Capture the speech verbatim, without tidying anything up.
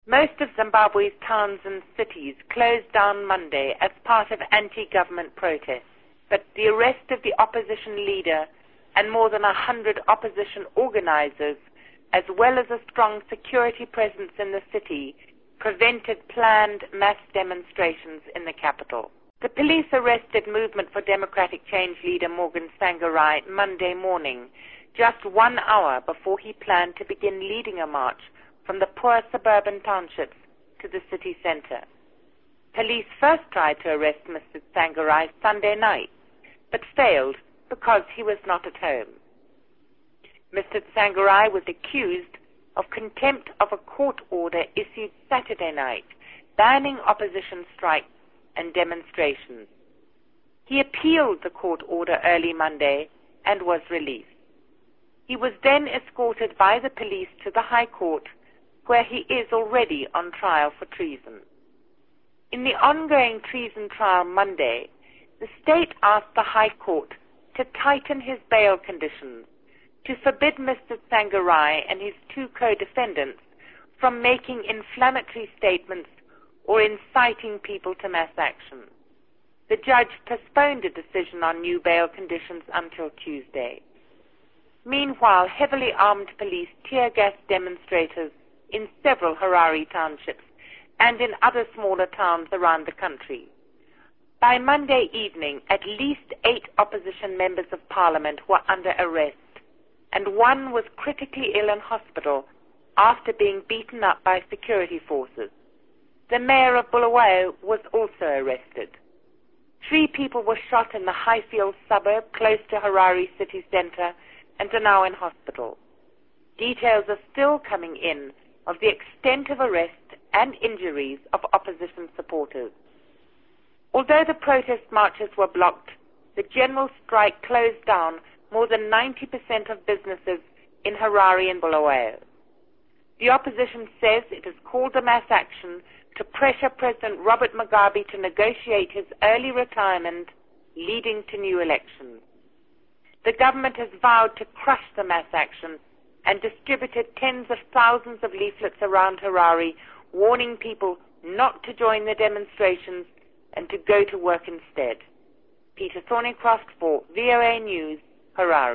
Most of Zimbabwe's towns and cities closed down Monday as part of anti-government protests, but the arrest of the opposition leader and more than a hundred opposition organizers, as well as a strong security presence in the city, prevented planned mass demonstrations in the capital. The police arrested Movement for Democratic Change leader Morgan Tsvangirai Monday morning, just one hour before he planned to begin leading a march from the poor suburban townships to the city center. Police first tried to arrest Mister Tsvangirai Sunday night, but failed because he was not at home. Mister Tsvangirai was accused of contempt of a court order issued Saturday night, banning opposition strikes and demonstrations. He appealed the court order early Monday and was released. He was then escorted by the police to the High Court, where he is already on trial for treason. In the ongoing treason trial Monday, the state asked the High Court to tighten his bail conditions, to forbid Mister Tsvangirai and his two co-defendants from making inflammatory statements or inciting people to mass action. The judge postponed a decision on new bail conditions until Tuesday. Meanwhile, heavily armed police tear-gassed demonstrators in several Harare townships and in other smaller towns around the country. By Monday evening, at least eight opposition members of parliament were under arrest, and one was critically ill in hospital after being beaten up by security forces. The mayor of Bulawayo was also arrested. Three people were shot in the Highfield suburb close to Harare city center and are now in hospital. Details are still coming in of the extent of arrest and injuries of opposition supporters. Although the protest marches were blocked, the general strike closed down more than ninety percent of businesses in Harare and Bulawayo. The opposition says it has called a mass action to pressure President Robert Mugabe to negotiate his early retirement, leading to new elections. The government has vowed to crush the mass action and distributed tens of thousands of leaflets around Harare, warning people not to join the demonstrations and to go to work instead. Peter Thornycroft for V O A News, Harare.